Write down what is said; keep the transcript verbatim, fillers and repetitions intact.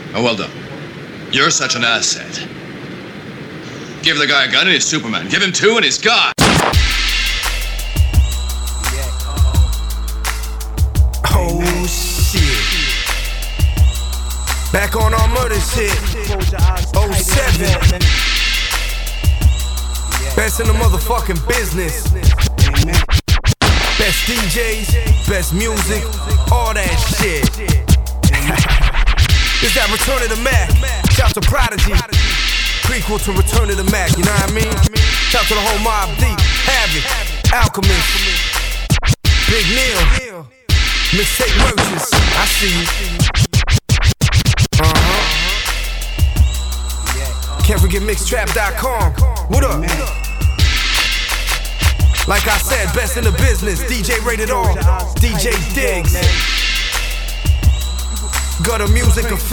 Oh, well done. You're such an asset. Give the guy a gun and he's Superman. Give him two and he's God. Oh, shit. Back on our murder shit. oh seven. Best in the motherfucking business. Best D Js, best music, all that shit. It's that Return of the Mac. Shout to Prodigy. Prequel to Return of the Mac, you know what I mean? Shout to the whole Mob Deep, Havoc, Alchemist, Big Neil, Mixtape Merchants, I see you. Uh-huh. Can't forget mixtrap dot com. What up? Like I said, best in the business, D J Rated R, D J Diggs. Gutter Music.